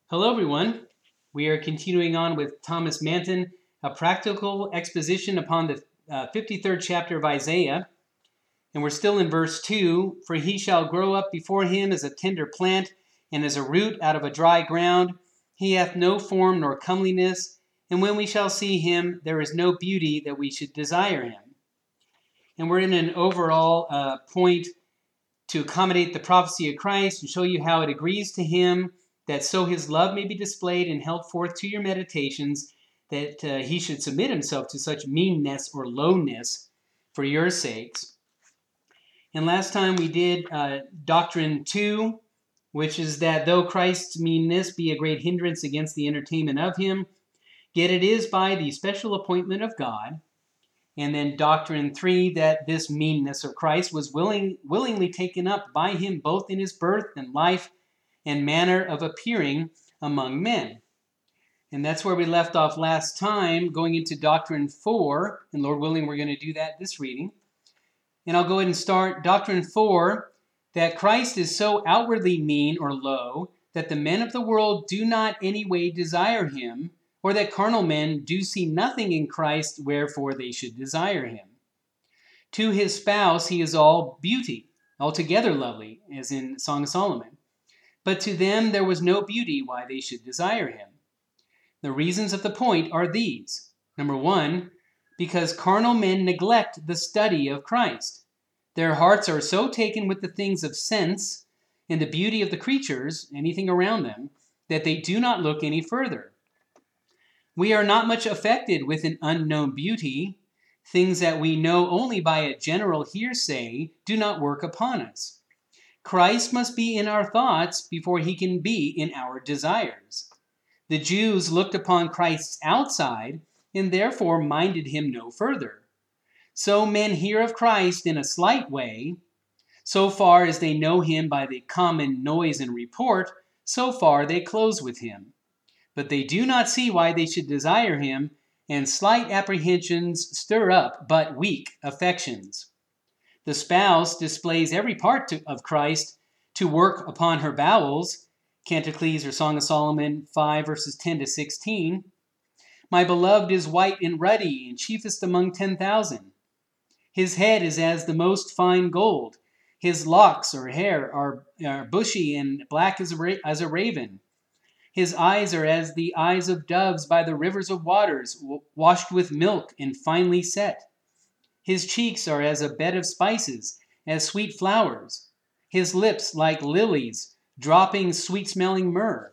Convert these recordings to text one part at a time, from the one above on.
Hello, everyone. We are continuing on with Thomas Manton, a practical exposition upon the 53rd chapter of Isaiah. And we're still in verse 2. For he shall grow up before him as a tender plant, and as a root out of a dry ground. He hath no form nor comeliness, and when we shall see him, there is no beauty that we should desire him. And we're in an overall point to accommodate the prophecy of Christ and show you how it agrees to him, that so his love may be displayed and held forth to your meditations, that he should submit himself to such meanness or lowness for your sakes. And last time we did Doctrine 2, which is that though Christ's meanness be a great hindrance against the entertainment of him, yet it is by the special appointment of God. And then Doctrine 3, that this meanness of Christ was willingly taken up by him both in his birth and life and manner of appearing among men. And that's where we left off last time, going into Doctrine 4. And Lord willing, we're going to do that this reading. And I'll go ahead and start Doctrine 4, that Christ is so outwardly mean or low that the men of the world do not any way desire him, or that carnal men do see nothing in Christ wherefore they should desire him. To his spouse he is all beauty, altogether lovely, as in Song of Solomon. But to them there was no beauty why they should desire him. The reasons of the point are these. Number 1, because carnal men neglect the study of Christ. Their hearts are so taken with the things of sense and the beauty of the creatures, anything around them, that they do not look any further. We are not much affected with an unknown beauty. Things that we know only by a general hearsay do not work upon us. Christ must be in our thoughts before he can be in our desires. The Jews looked upon Christ's outside and therefore minded him no further. So men hear of Christ in a slight way. So far as they know him by the common noise and report, so far they close with him. But they do not see why they should desire him, and slight apprehensions stir up but weak affections. The spouse displays every part of Christ to work upon her bowels. Canticles or Song of Solomon 5 verses 10 to 16. My beloved is white and ruddy, and chiefest among 10,000. His head is as the most fine gold. His locks or hair are bushy and black as a raven. His eyes are as the eyes of doves by the rivers of waters, washed with milk and finely set. His cheeks are as a bed of spices, as sweet flowers. His lips like lilies, dropping sweet-smelling myrrh.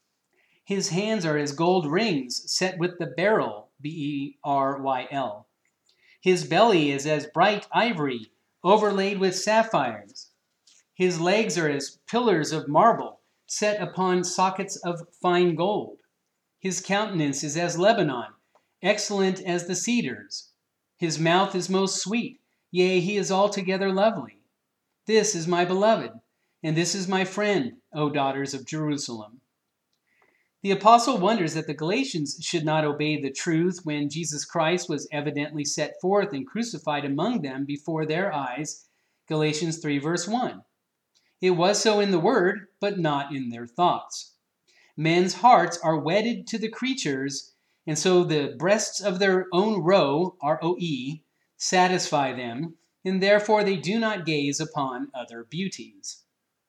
His hands are as gold rings set with the beryl, B-E-R-Y-L. His belly is as bright ivory, overlaid with sapphires. His legs are as pillars of marble, set upon sockets of fine gold. His countenance is as Lebanon, excellent as the cedars. His mouth is most sweet, yea, he is altogether lovely. This is my beloved, and this is my friend, O daughters of Jerusalem. The apostle wonders that the Galatians should not obey the truth when Jesus Christ was evidently set forth and crucified among them before their eyes, Galatians 3 verse 1. It was so in the word, but not in their thoughts. Men's hearts are wedded to the creatures, and so the breasts of their own roe, R-O-E, satisfy them, and therefore they do not gaze upon other beauties.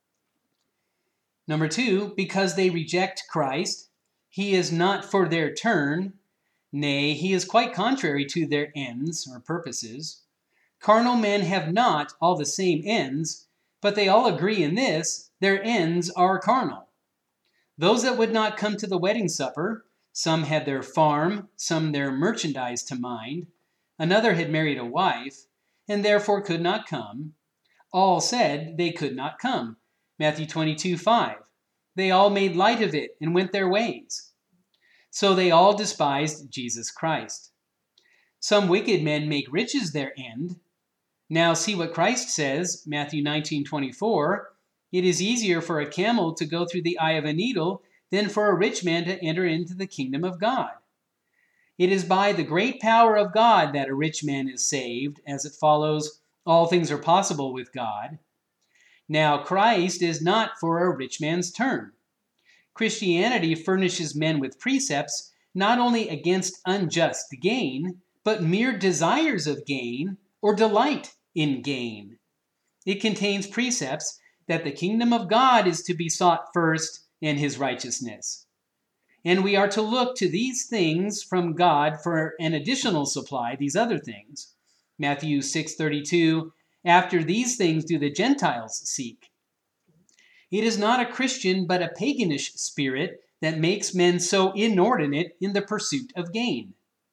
Number 2, because they reject Christ, he is not for their turn. Nay, he is quite contrary to their ends or purposes. Carnal men have not all the same ends, but they all agree in this, their ends are carnal. Those that would not come to the wedding supper, some had their farm, some their merchandise to mind, another had married a wife, and therefore could not come. All said they could not come. Matthew 22:5. They all made light of it and went their ways. So they all despised Jesus Christ. Some wicked men make riches their end. Now see what Christ says, Matthew 19:24. It is easier for a camel to go through the eye of a needle than for a rich man to enter into the kingdom of God. It is by the great power of God that a rich man is saved, as it follows, all things are possible with God. Now Christ is not for a rich man's turn. Christianity furnishes men with precepts not only against unjust gain, but mere desires of gain or delight in gain. It contains precepts that the kingdom of God is to be sought first and his righteousness. And we are to look to these things from God for an additional supply, these other things. Matthew 6:32, after these things do the Gentiles seek. It is not a Christian but a paganish spirit that makes men so inordinate in the pursuit of gain.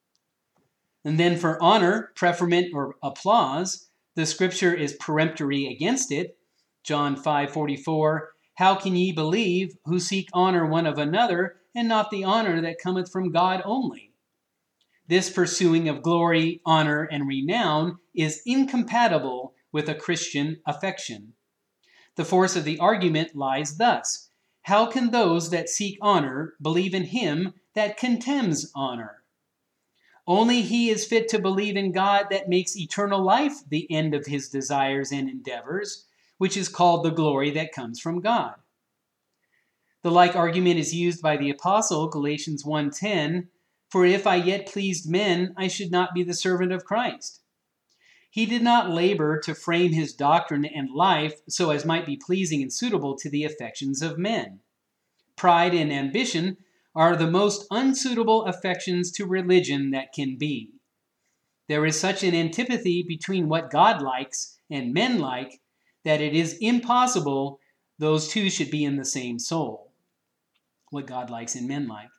And then for honor, preferment, or applause, the scripture is peremptory against it. John 5:44, how can ye believe who seek honor one of another, and not the honor that cometh from God only? This pursuing of glory, honor, and renown is incompatible with a Christian affection. The force of the argument lies thus: how can those that seek honor believe in him that contemns honor? Only he is fit to believe in God that makes eternal life the end of his desires and endeavors, which is called the glory that comes from God. The like argument is used by the apostle, Galatians 1:10, for if I yet pleased men, I should not be the servant of Christ. He did not labor to frame his doctrine and life so as might be pleasing and suitable to the affections of men. Pride and ambition are the most unsuitable affections to religion that can be. There is such an antipathy between what God likes and men like that it is impossible those two should be in the same soul. What God likes and men like.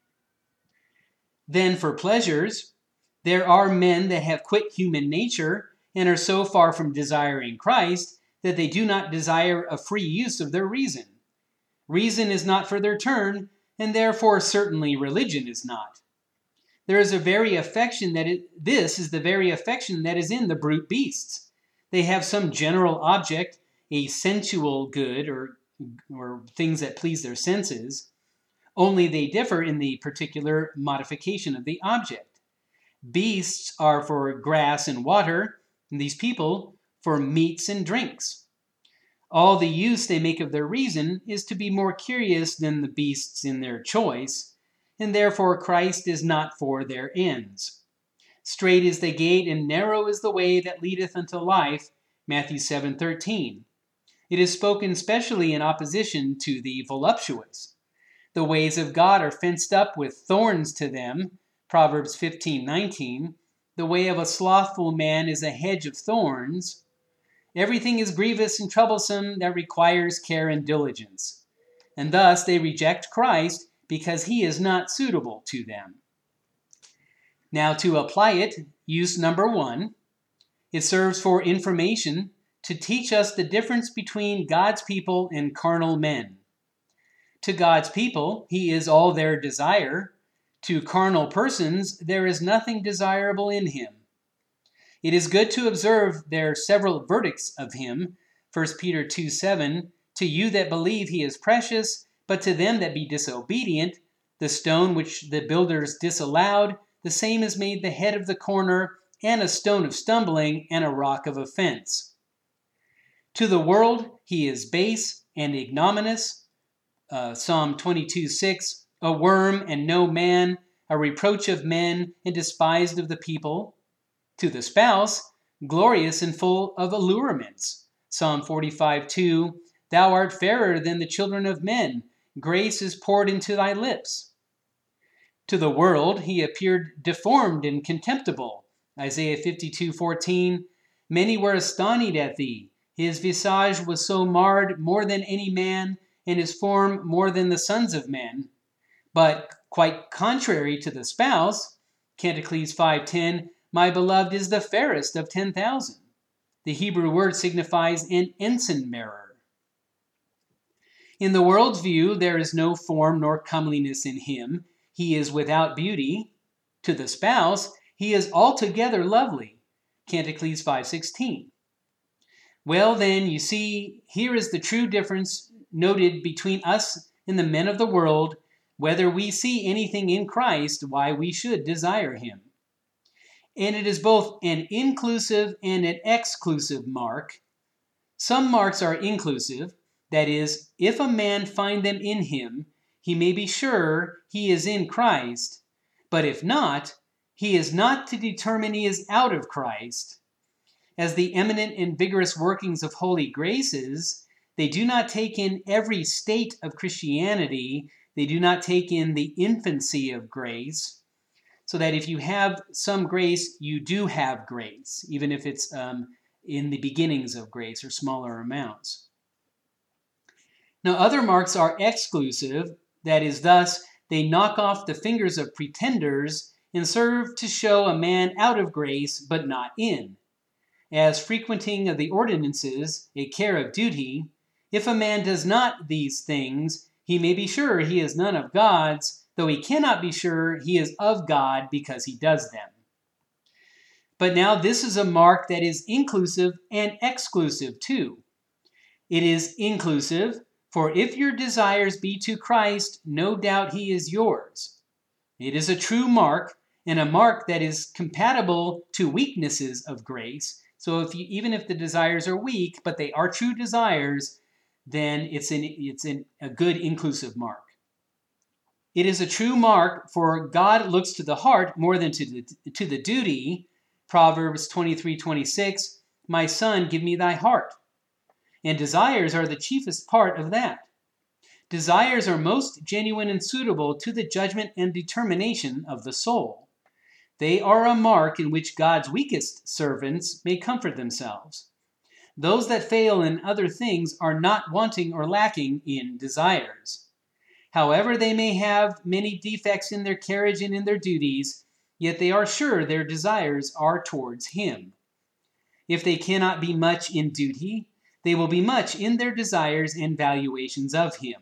Then for pleasures, there are men that have quit human nature and are so far from desiring Christ that they do not desire a free use of their reason. Reason is not for their turn, and therefore certainly religion is not. There is a very affection this is the very affection that is in the brute beasts. They have some general object, a sensual good or things that please their senses, only they differ in the particular modification of the object. Beasts are for grass and water, and these people for meats and drinks. All the use they make of their reason is to be more curious than the beasts in their choice, and therefore Christ is not for their ends. Strait is the gate and narrow is the way that leadeth unto life, Matthew 7:13. It is spoken specially in opposition to the voluptuous. The ways of God are fenced up with thorns to them, Proverbs 15:19. The way of a slothful man is a hedge of thorns. Everything is grievous and troublesome that requires care and diligence. And thus they reject Christ because he is not suitable to them. Now to apply it, use number 1. It serves for information to teach us the difference between God's people and carnal men. To God's people, he is all their desire. To carnal persons, there is nothing desirable in him. It is good to observe their several verdicts of him. 1 Peter 2:7, to you that believe he is precious, but to them that be disobedient, the stone which the builders disallowed, the same is made the head of the corner, and a stone of stumbling, and a rock of offense. To the world, he is base and ignominious. Psalm 22:6, a worm and no man, a reproach of men and despised of the people. To the spouse, glorious and full of allurements. Psalm 45:2, thou art fairer than the children of men, grace is poured into thy lips. To the world, he appeared deformed and contemptible. Isaiah 52:14, many were astonished at thee. His visage was so marred more than any man, and his form more than the sons of men. But quite contrary to the spouse, Canticles 5:10, my beloved is the fairest of 10,000. The Hebrew word signifies an ensign bearer. In the world's view, there is no form nor comeliness in him. He is without beauty. To the spouse, he is altogether lovely. Canticles 5:16. Well then, you see, here is the true difference noted between us and the men of the world, whether we see anything in Christ, why we should desire him. And it is both an inclusive and an exclusive mark. Some marks are inclusive, that is, if a man find them in him, he may be sure he is in Christ, but if not, he is not to determine he is out of Christ. As the eminent and vigorous workings of holy graces, they do not take in every state of Christianity. They do not take in the infancy of grace, so that if you have some grace, you do have grace, even if it's in the beginnings of grace or smaller amounts. Now, other marks are exclusive, that is, thus, they knock off the fingers of pretenders and serve to show a man out of grace, but not in. As frequenting of the ordinances, a care of duty, if a man does not these things, he may be sure he is none of God's, though he cannot be sure he is of God because he does them. But now this is a mark that is inclusive and exclusive too. It is inclusive, for if your desires be to Christ, no doubt he is yours. It is a true mark, and a mark that is compatible to weaknesses of grace. So even if the desires are weak, but they are true desires, then it's a good inclusive mark. It is a true mark, for God looks to the heart more than to the duty. Proverbs 23:26, my son, give me thy heart. And desires are the chiefest part of that. Desires are most genuine and suitable to the judgment and determination of the soul. They are a mark in which God's weakest servants may comfort themselves. Those that fail in other things are not wanting or lacking in desires. However, they may have many defects in their carriage and in their duties, yet they are sure their desires are towards him. If they cannot be much in duty, they will be much in their desires and valuations of him.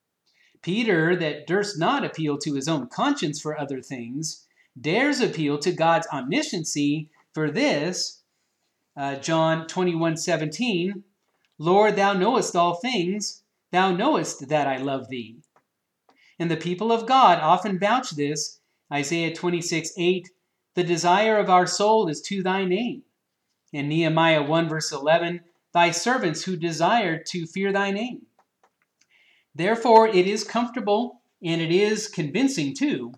Peter, that durst not appeal to his own conscience for other things, dares appeal to God's omnisciency for this. John 21:17, Lord, thou knowest all things, thou knowest that I love thee. And the people of God often vouch this. Isaiah 26:8, the desire of our soul is to thy name. And Nehemiah 1:11, thy servants who desire to fear thy name. Therefore it is comfortable, and it is convincing too,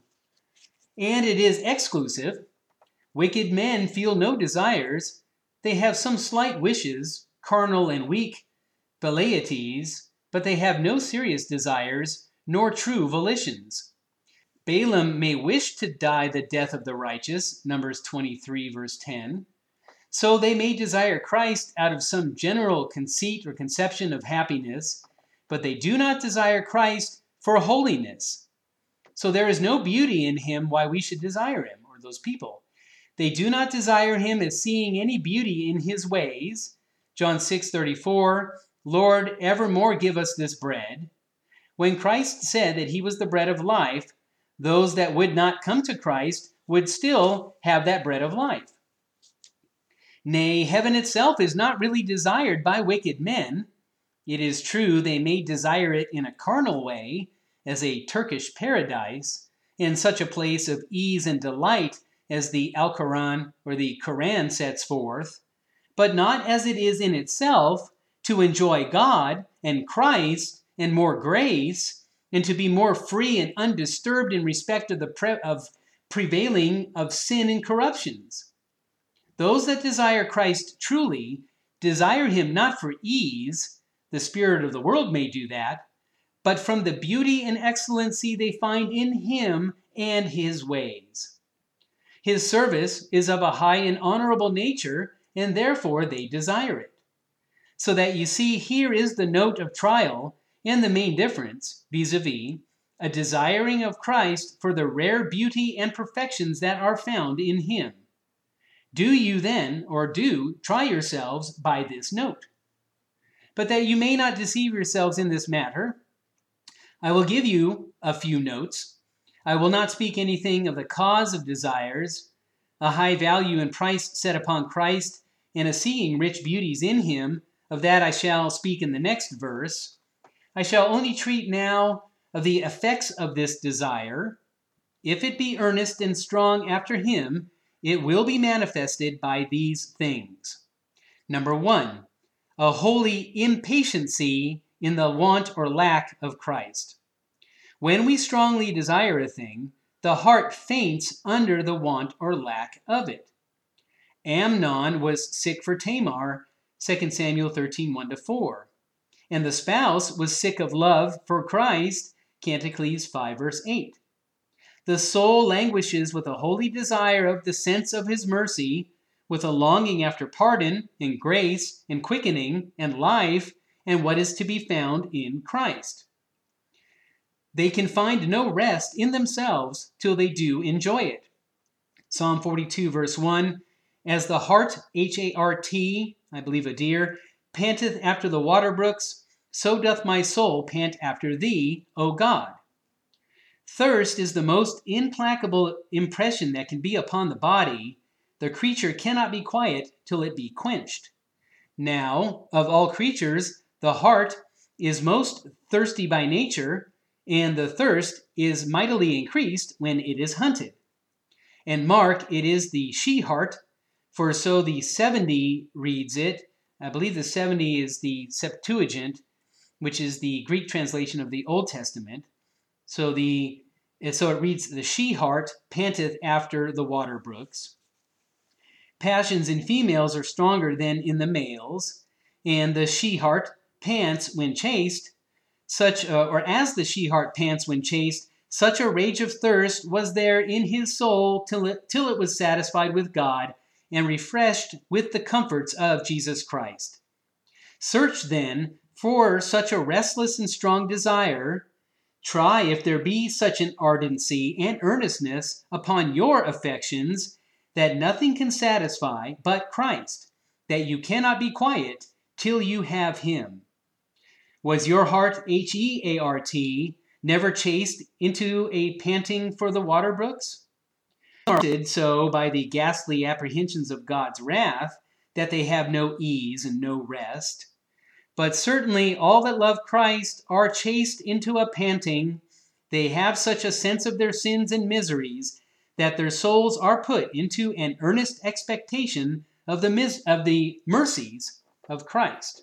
and it is exclusive. Wicked men feel no desires. They have some slight wishes, carnal and weak velleities, but they have no serious desires, nor true volitions. Balaam may wish to die the death of the righteous, Numbers 23:10. So they may desire Christ out of some general conceit or conception of happiness, but they do not desire Christ for holiness. So there is no beauty in him why we should desire him, or those people. They do not desire him as seeing any beauty in his ways. John 6:34, Lord, evermore give us this bread. When Christ said that he was the bread of life, those that would not come to Christ would still have that bread of life. Nay, heaven itself is not really desired by wicked men. It is true they may desire it in a carnal way, as a Turkish paradise, in such a place of ease and delight as the Alquran or the Quran sets forth, but not as it is in itself, to enjoy God and Christ and more grace, and to be more free and undisturbed in respect of the prevailing of sin and corruptions. Those that desire Christ truly desire him not for ease, the spirit of the world may do that, but from the beauty and excellency they find in him and his ways. His service is of a high and honorable nature, and therefore they desire it. So that you see, here is the note of trial and the main difference, vis-a-vis, a desiring of Christ for the rare beauty and perfections that are found in him. Do you then, or try yourselves by this note. But that you may not deceive yourselves in this matter, I will give you a few notes. I will not speak anything of the cause of desires, a high value and price set upon Christ, and a seeing rich beauties in him. Of that I shall speak in the next verse. I shall only treat now of the effects of this desire. If it be earnest and strong after him, it will be manifested by these things. Number 1, a holy impatiency in the want or lack of Christ. When we strongly desire a thing, the heart faints under the want or lack of it. Amnon was sick for Tamar, 2 Samuel 13, 1-4. And the spouse was sick of love for Christ, Canticles 5, verse 8. The soul languishes with a holy desire of the sense of his mercy, with a longing after pardon and grace and quickening and life and what is to be found in Christ. They can find no rest in themselves till they do enjoy it. Psalm 42, verse 1, as the hart, H-A-R-T, I believe a deer, panteth after the water brooks, so doth my soul pant after thee, O God. Thirst is the most implacable impression that can be upon the body. The creature cannot be quiet till it be quenched. Now, of all creatures, the hart is most thirsty by nature, and the thirst is mightily increased when it is hunted. And mark, it is the she-hart, for so the 70 reads it. I believe the 70 is the Septuagint, which is the Greek translation of the Old Testament. So it reads, the she-hart panteth after the water brooks. Passions in females are stronger than in the males, and the she-hart pants when chased, as the she-hart pants when chased, such a rage of thirst was there in his soul till it was satisfied with God and refreshed with the comforts of Jesus Christ. Search then for such a restless and strong desire. Try if there be such an ardency and earnestness upon your affections that nothing can satisfy but Christ, that you cannot be quiet till you have him. Was your heart, H-E-A-R-T, never chased into a panting for the water brooks? Haunted so by the ghastly apprehensions of God's wrath that they have no ease and no rest. But certainly all that love Christ are chased into a panting. They have such a sense of their sins and miseries that their souls are put into an earnest expectation of the mercies of Christ.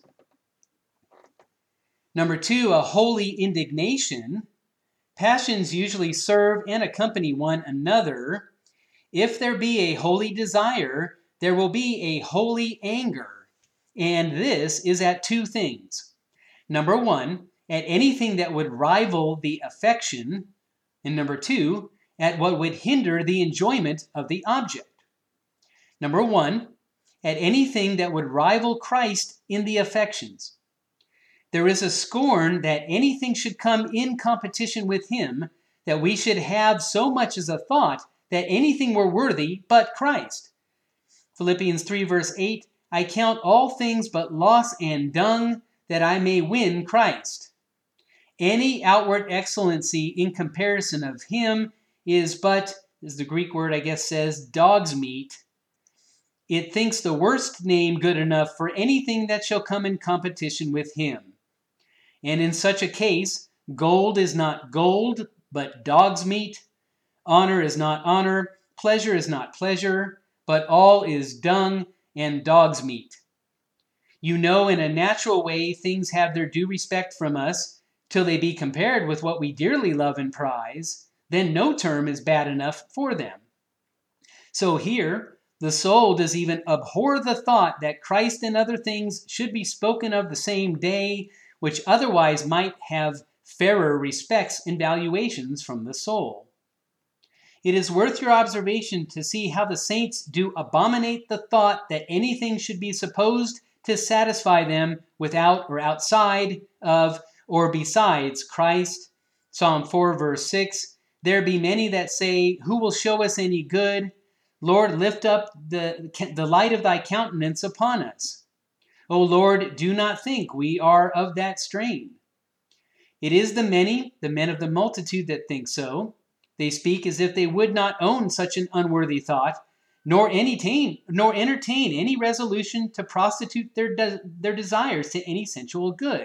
Number 2, a holy indignation. Passions usually serve and accompany one another. If there be a holy desire, there will be a holy anger. And this is at 2 things. Number 1, at anything that would rival the affection. And number 2, at what would hinder the enjoyment of the object. Number 1, at anything that would rival Christ in the affections. There is a scorn that anything should come in competition with him, that we should have so much as a thought that anything were worthy but Christ. Philippians 3 verse 8, I count all things but loss and dung, that I may win Christ. Any outward excellency in comparison of him is but, as the Greek word I guess says, dog's meat. It thinks the worst name good enough for anything that shall come in competition with him. And in such a case, gold is not gold, but dog's meat. Honor is not honor, pleasure is not pleasure, but all is dung and dog's meat. You know, in a natural way, things have their due respect from us, till they be compared with what we dearly love and prize, then no term is bad enough for them. So here, the soul does even abhor the thought that Christ and other things should be spoken of the same day, which otherwise might have fairer respects and valuations from the soul. It is worth your observation to see how the saints do abominate the thought that anything should be supposed to satisfy them without or outside of or besides Christ. Psalm 4 verse 6, there be many that say, who will show us any good? Lord, lift up the light of thy countenance upon us. O Lord, do not think we are of that strain. It is the many, the men of the multitude, that think so. They speak as if they would not own such an unworthy thought, nor entertain any resolution to prostitute their desires to any sensual good.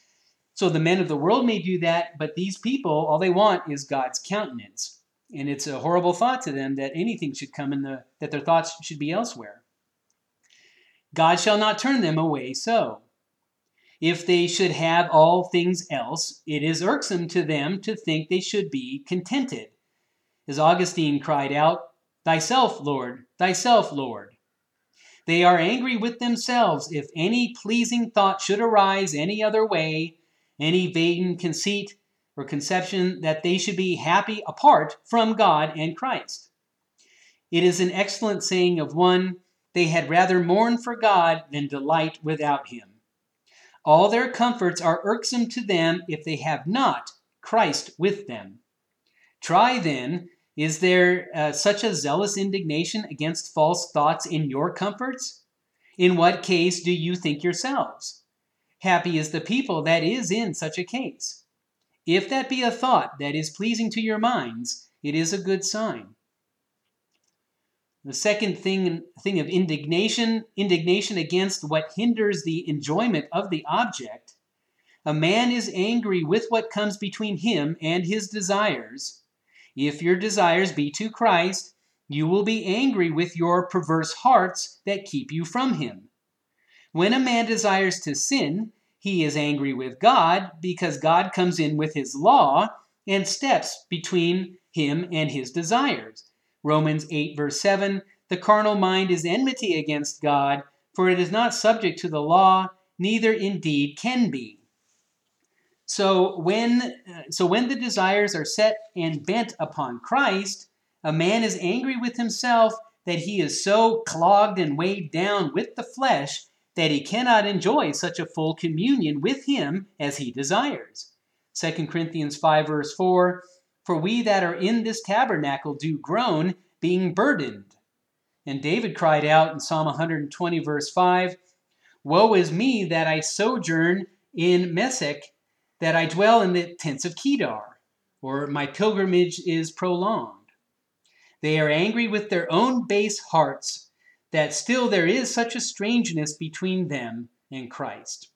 So the men of the world may do that, but these people, all they want is God's countenance. And it's a horrible thought to them that anything should come that their thoughts should be elsewhere. God shall not turn them away so. If they should have all things else, it is irksome to them to think they should be contented. As Augustine cried out, "Thyself, Lord, thyself, Lord." They are angry with themselves if any pleasing thought should arise any other way, any vain conceit or conception that they should be happy apart from God and Christ. It is an excellent saying of one, "They had rather mourn for God than delight without him." All their comforts are irksome to them if they have not Christ with them. Try then, is there such a zealous indignation against false thoughts in your comforts? In what case do you think yourselves? Happy is the people that is in such a case. If that be a thought that is pleasing to your minds, it is a good sign. The second thing of indignation against what hinders the enjoyment of the object. A man is angry with what comes between him and his desires. If your desires be to Christ, you will be angry with your perverse hearts that keep you from him. When a man desires to sin, he is angry with God because God comes in with his law and steps between him and his desires. Romans 8 verse 7, the carnal mind is enmity against God, for it is not subject to the law, neither indeed can be. So when the desires are set and bent upon Christ, a man is angry with himself that he is so clogged and weighed down with the flesh that he cannot enjoy such a full communion with him as he desires. 2 Corinthians 5 verse 4, for we that are in this tabernacle do groan, being burdened. And David cried out in Psalm 120 verse 5, woe is me that I sojourn in Mesech, that I dwell in the tents of Kedar, or my pilgrimage is prolonged. They are angry with their own base hearts, that still there is such a strangeness between them and Christ.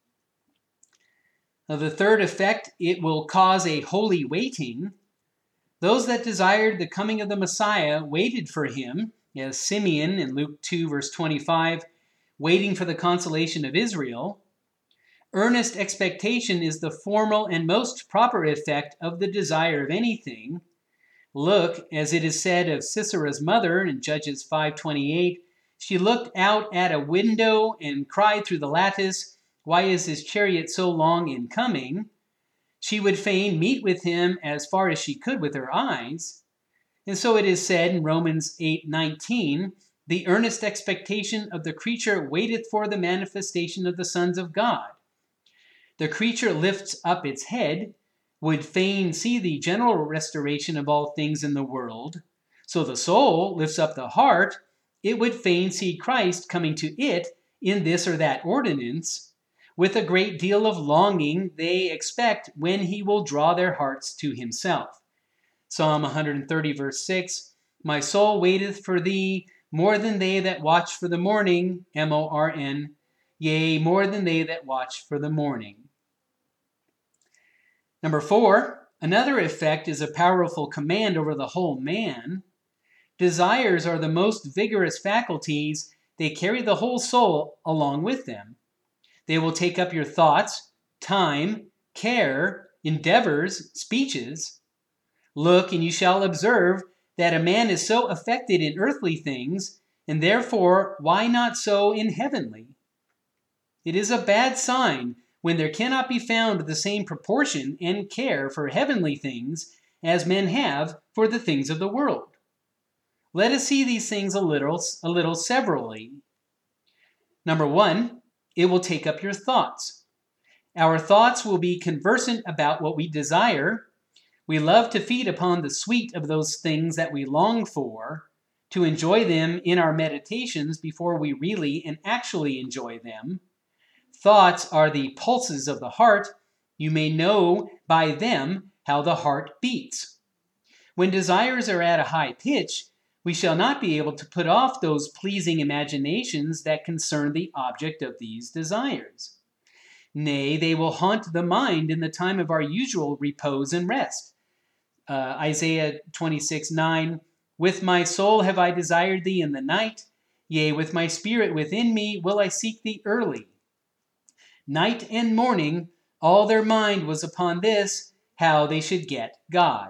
Now, the third effect, it will cause a holy waiting. Those that desired the coming of the Messiah waited for him, as Simeon in Luke 2 verse 25, waiting for the consolation of Israel. Earnest expectation is the formal and most proper effect of the desire of anything. Look, as it is said of Sisera's mother in Judges 5:28, she looked out at a window and cried through the lattice, why is his chariot so long in coming? She would fain meet with him as far as she could with her eyes. And so it is said in Romans 8:19, the earnest expectation of the creature waiteth for the manifestation of the sons of God. The creature lifts up its head, would fain see the general restoration of all things in the world. So the soul lifts up the heart, it would fain see Christ coming to it in this or that ordinance. With a great deal of longing, they expect when he will draw their hearts to himself. Psalm 130 verse 6, my soul waiteth for thee more than they that watch for the morning, M-O-R-N, yea, more than they that watch for the morning. Number 4, another effect is a powerful command over the whole man. Desires are the most vigorous faculties. They carry the whole soul along with them. They will take up your thoughts, time, care, endeavors, speeches. Look, and you shall observe that a man is so affected in earthly things, and therefore why not so in heavenly? It is a bad sign when there cannot be found the same proportion and care for heavenly things as men have for the things of the world. Let us see these things a little severally. Number 1, it will take up your thoughts. Our thoughts will be conversant about what we desire. We love to feed upon the sweet of those things that we long for, to enjoy them in our meditations before we really and actually enjoy them. Thoughts are the pulses of the heart. You may know by them how the heart beats. When desires are at a high pitch, we shall not be able to put off those pleasing imaginations that concern the object of these desires. Nay, they will haunt the mind in the time of our usual repose and rest. Isaiah 26:9, with my soul have I desired thee in the night, yea, with my spirit within me will I seek thee early. Night and morning, all their mind was upon this, how they should get God.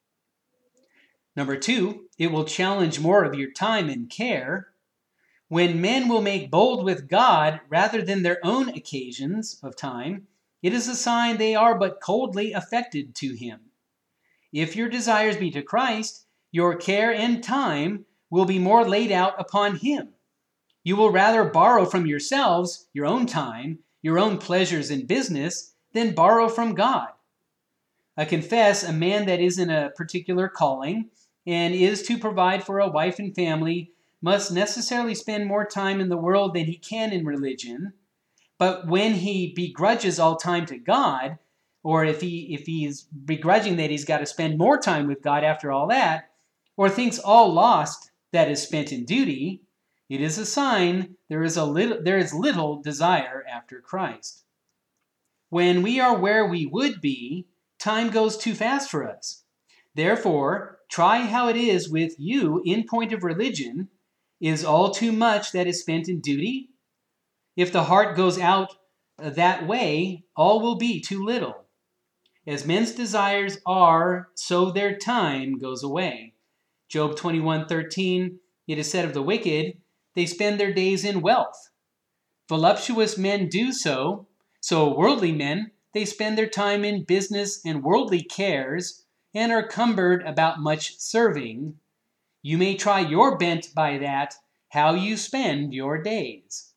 Number 2, it will challenge more of your time and care. When men will make bold with God rather than their own occasions of time, it is a sign they are but coldly affected to him. If your desires be to Christ, your care and time will be more laid out upon him. You will rather borrow from yourselves, your own time, your own pleasures and business, than borrow from God. I confess a man that is in a particular calling and is to provide for a wife and family must necessarily spend more time in the world than he can in religion. But when he begrudges all time to God, or if he's begrudging that he's got to spend more time with God after all that, or thinks all lost that is spent in duty, it is a sign there is little desire after Christ. When we are where we would be, time goes too fast for us. Therefore, try how it is with you in point of religion. Is all too much that is spent in duty? If the heart goes out that way, all will be too little. As men's desires are, so their time goes away. Job 21:13, it is said of the wicked, they spend their days in wealth. Voluptuous men do so worldly men, they spend their time in business and worldly cares, and are cumbered about much serving. You may try your bent by that, how you spend your days.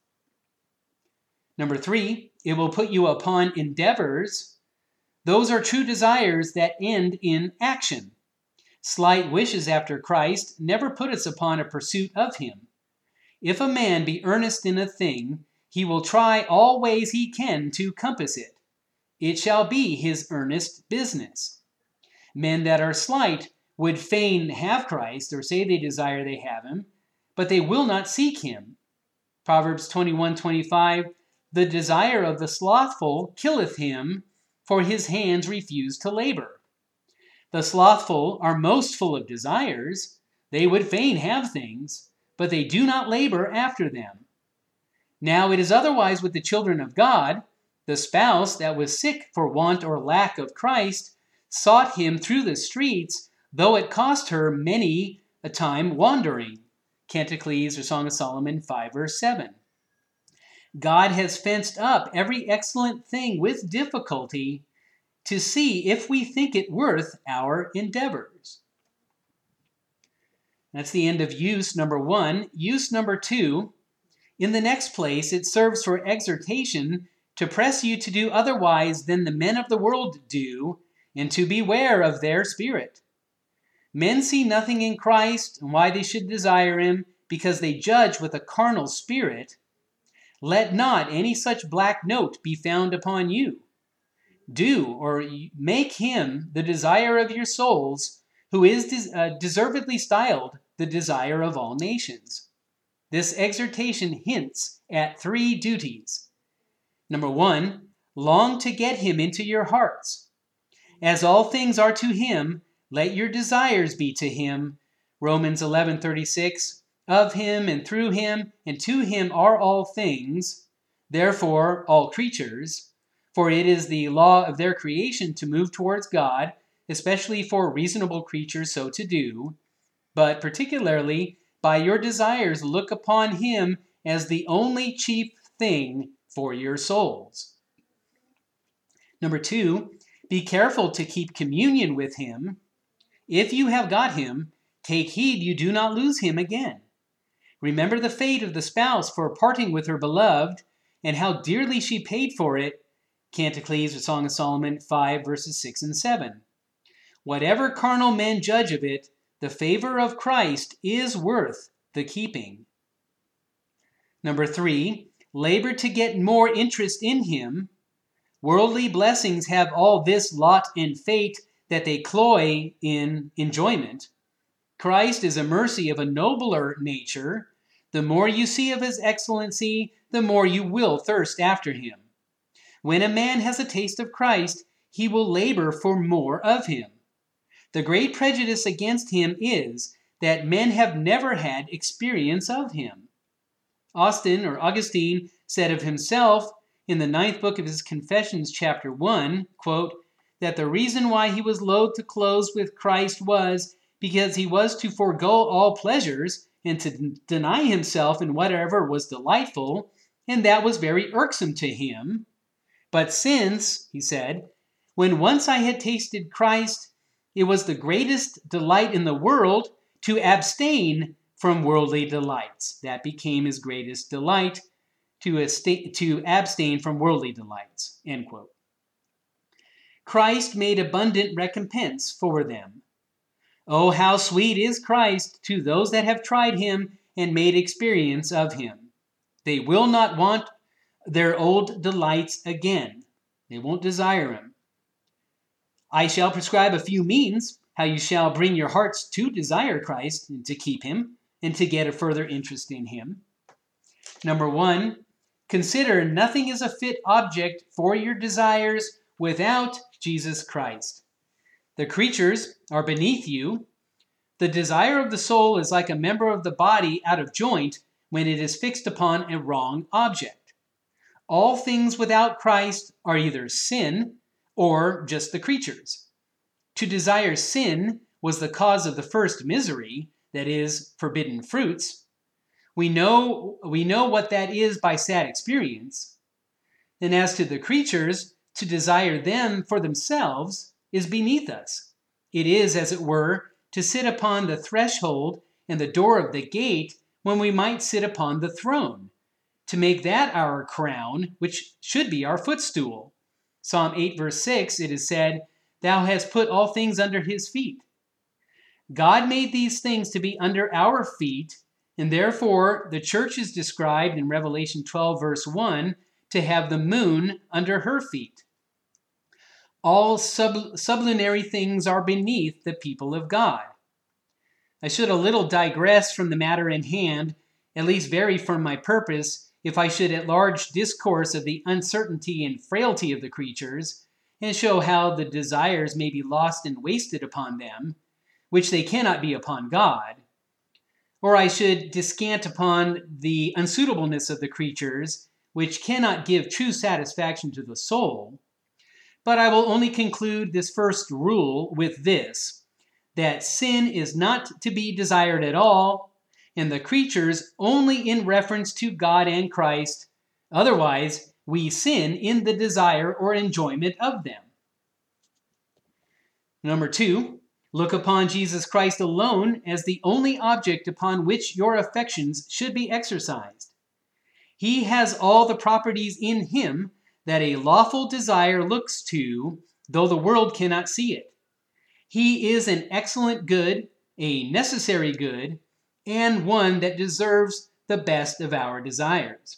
Number 3, it will put you upon endeavors. Those are true desires that end in action. Slight wishes after Christ never put us upon a pursuit of him. If a man be earnest in a thing, he will try all ways he can to compass it. It shall be his earnest business. Men that are slight would fain have Christ, or say they desire they have him, but they will not seek him. Proverbs 21:25, the desire of the slothful killeth him, for his hands refuse to labor. The slothful are most full of desires. They would fain have things, but they do not labor after them. Now it is otherwise with the children of God. The spouse that was sick for want or lack of Christ sought him through the streets, though it cost her many a time wandering. Canticles or Song of Solomon 5:7. God has fenced up every excellent thing with difficulty to see if we think it worth our endeavors. That's the end of use number 1. Use number 2. In the next place, it serves for exhortation to press you to do otherwise than the men of the world do, and to beware of their spirit. Men see nothing in Christ and why they should desire him, because they judge with a carnal spirit. Let not any such black note be found upon you. Do, or make him the desire of your souls, who is deservedly styled the desire of all nations. This exhortation hints at 3 duties. Number 1, long to get him into your hearts. As all things are to him, let your desires be to him. Romans 11:36, of him and through him and to him are all things, therefore all creatures. For it is the law of their creation to move towards God, especially for reasonable creatures so to do. But particularly by your desires look upon him as the only chief thing for your souls. Number 2, be careful to keep communion with him. If you have got him, take heed you do not lose him again. Remember the fate of the spouse for parting with her beloved, and how dearly she paid for it. Canticles or Song of Solomon 5:6-7. Whatever carnal men judge of it, the favor of Christ is worth the keeping. Number 3, labor to get more interest in him. Worldly blessings have all this lot and fate that they cloy in enjoyment. Christ is a mercy of a nobler nature. The more you see of his excellency, the more you will thirst after him. When a man has a taste of Christ, he will labor for more of him. The great prejudice against him is that men have never had experience of him. Augustine said of himself, in the 9th book of his Confessions, chapter 1, quote, that the reason why he was loath to close with Christ was because he was to forego all pleasures and to deny himself in whatever was delightful, and that was very irksome to him. But since, he said, when once I had tasted Christ, it was the greatest delight in the world to abstain from worldly delights. That became his greatest delight, to abstain from worldly delights, end quote. Christ made abundant recompense for them. Oh, how sweet is Christ to those that have tried him and made experience of him. They will not want their old delights again. They won't desire him. I shall prescribe a few means how you shall bring your hearts to desire Christ and to keep him and to get a further interest in him. Number 1, consider nothing is a fit object for your desires without Jesus Christ. The creatures are beneath you. The desire of the soul is like a member of the body out of joint when it is fixed upon a wrong object. All things without Christ are either sin or just the creatures. To desire sin was the cause of the first misery, that is, forbidden fruits. We know what that is by sad experience. And as to the creatures, to desire them for themselves is beneath us. It is, as it were, to sit upon the threshold and the door of the gate when we might sit upon the throne, to make that our crown, which should be our footstool. Psalm 8, verse 6, it is said, "Thou hast put all things under his feet." God made these things to be under our feet, and therefore the church is described in Revelation 12, verse 1, to have the moon under her feet. All sublunary things are beneath the people of God. I should a little digress from the matter in hand, at least vary from my purpose, if I should at large discourse of the uncertainty and frailty of the creatures, and show how the desires may be lost and wasted upon them, which they cannot be upon God. Or I should descant upon the unsuitableness of the creatures, which cannot give true satisfaction to the soul. But I will only conclude this first rule with this, that sin is not to be desired at all, and the creatures only in reference to God and Christ. Otherwise, we sin in the desire or enjoyment of them. Number 2, look upon Jesus Christ alone as the only object upon which your affections should be exercised. He has all the properties in him that a lawful desire looks to, though the world cannot see it. He is an excellent good, a necessary good, and one that deserves the best of our desires.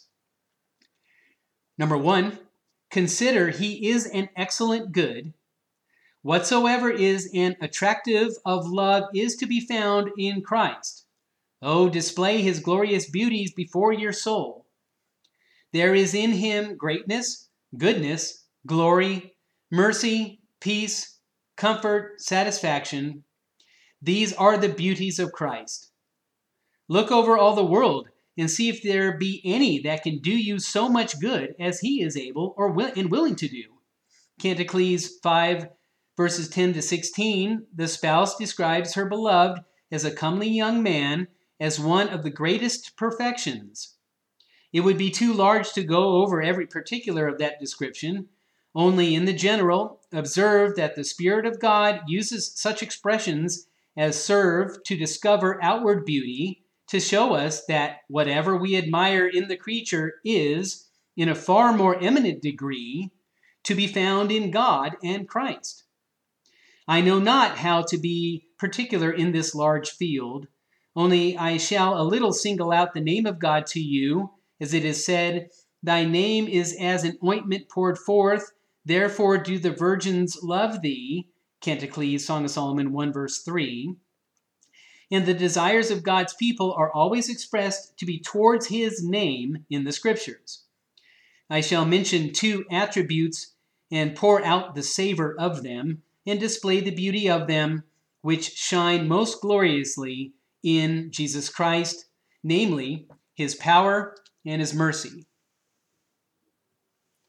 Number 1, consider he is an excellent good. Whatsoever is an attractive of love is to be found in Christ. Oh, display his glorious beauties before your soul. There is in him greatness, goodness, glory, mercy, peace, comfort, satisfaction. These are the beauties of Christ. Look over all the world and see if there be any that can do you so much good as he is able and willing to do. Canticles 5, verses 10 to 16, the spouse describes her beloved as a comely young man, as one of the greatest perfections. It would be too large to go over every particular of that description. Only in the general, observe that the Spirit of God uses such expressions as serve to discover outward beauty, to show us that whatever we admire in the creature is, in a far more eminent degree, to be found in God and Christ. I know not how to be particular in this large field, only I shall a little single out the name of God to you, as it is said, "Thy name is as an ointment poured forth, therefore do the virgins love thee." Canticles, Song of Solomon 1, verse 3. And the desires of God's people are always expressed to be towards his name in the scriptures. I shall mention 2 attributes and pour out the savor of them and display the beauty of them, which shine most gloriously in Jesus Christ, namely his power and his mercy.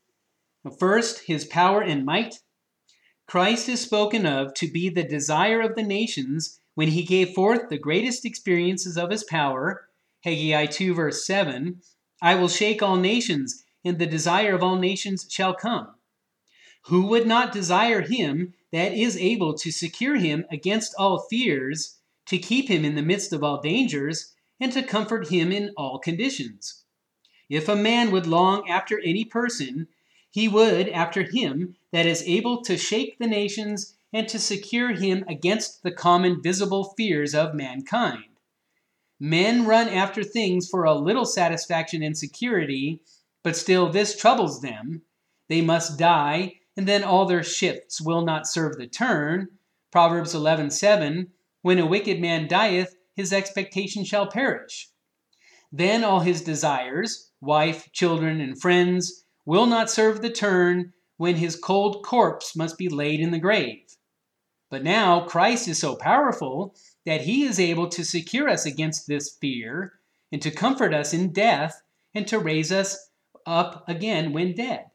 First, his power and might. Christ is spoken of to be the desire of the nations when he gave forth the greatest experiences of his power. Haggai 2 verse 7, I will shake all nations, and the desire of all nations shall come. Who would not desire him that is able to secure him against all fears, to keep him in the midst of all dangers, and to comfort him in all conditions? If a man would long after any person, he would after him that is able to shake the nations and to secure him against the common visible fears of mankind. Men run after things for a little satisfaction and security, but still this troubles them. They must die, and then all their shifts will not serve the turn. Proverbs 11:7, when a wicked man dieth, his expectation shall perish. Then all his desires, wife, children, and friends, will not serve the turn when his cold corpse must be laid in the grave. But now Christ is so powerful that he is able to secure us against this fear and to comfort us in death and to raise us up again when dead.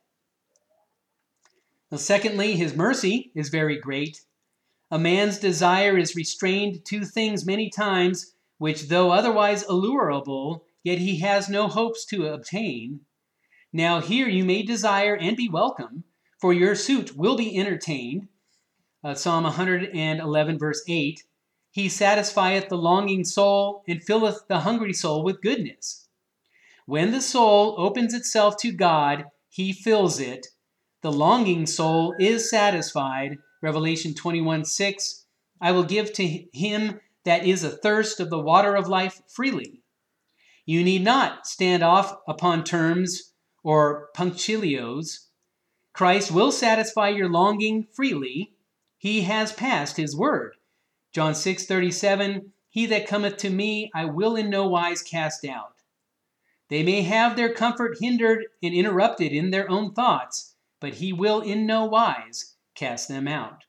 Now, secondly, his mercy is very great. A man's desire is restrained to things many times, which though otherwise allurable, yet he has no hopes to obtain. Now here you may desire and be welcome, for your suit will be entertained. Psalm 111 verse 8, he satisfieth the longing soul and filleth the hungry soul with goodness. When the soul opens itself to God, he fills it. The longing soul is satisfied. Revelation 21:6, I will give to him that is athirst of the water of life freely. You need not stand off upon terms or punctilios. Christ will satisfy your longing freely. He has passed his word. John 6:37, he that cometh to me, I will in no wise cast out. They may have their comfort hindered and interrupted in their own thoughts, but he will in no wise cast them out.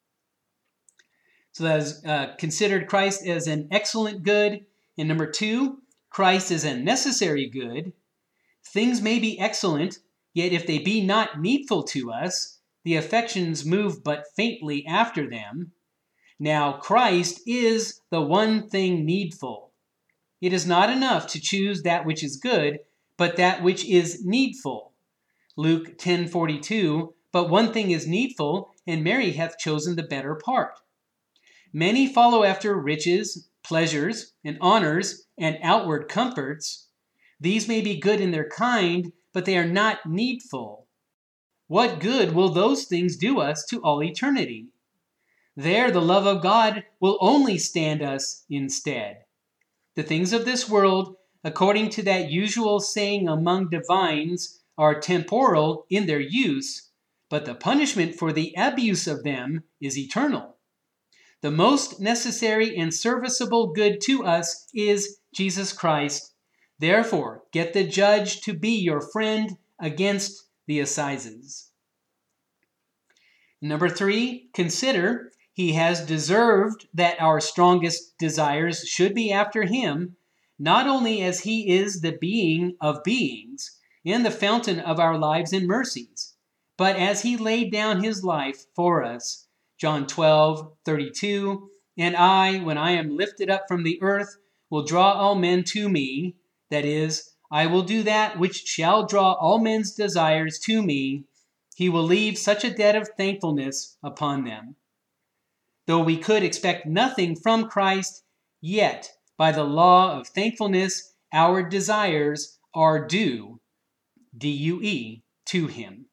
So that is considered Christ as an excellent good. And number 2, Christ is a necessary good. Things may be excellent, yet if they be not needful to us, the affections move but faintly after them. Now Christ is the one thing needful. It is not enough to choose that which is good, but that which is needful. Luke 10:42, but one thing is needful, and Mary hath chosen the better part. Many follow after riches, pleasures, and honors, and outward comforts. These may be good in their kind, but they are not needful. What good will those things do us to all eternity? There the love of God will only stand us instead. The things of this world, according to that usual saying among divines, are temporal in their use, but the punishment for the abuse of them is eternal. The most necessary and serviceable good to us is Jesus Christ. Therefore, get the judge to be your friend against the assizes. Number 3, consider he has deserved that our strongest desires should be after him, not only as he is the being of beings and the fountain of our lives and mercies, but as he laid down his life for us. John 12:32, and I, when I am lifted up from the earth, will draw all men to me. That is, I will do that which shall draw all men's desires to me. He will leave such a debt of thankfulness upon them. Though we could expect nothing from Christ, yet by the law of thankfulness, our desires are due, D-U-E, to him.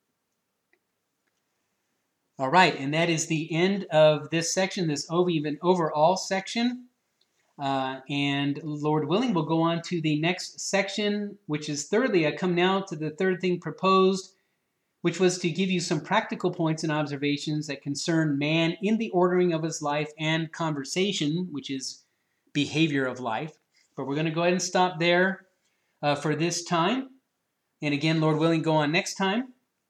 All right, and that is the end of this section, this even overall section. And Lord willing, we'll go on to the next section, which is thirdly, I come now to the third thing proposed, which was to give you some practical points and observations that concern man in the ordering of his life and conversation, which is behavior of life. But we're going to go ahead and stop there for this time. And again, Lord willing, go on next time.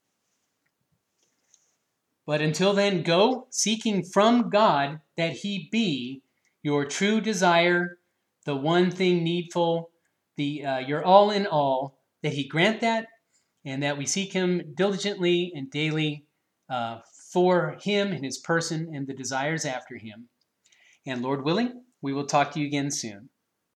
But until then, go seeking from God that he be your true desire, the one thing needful, your all in all, that he grant that, and that we seek him diligently and daily for him and his person and the desires after him. And Lord willing, we will talk to you again soon.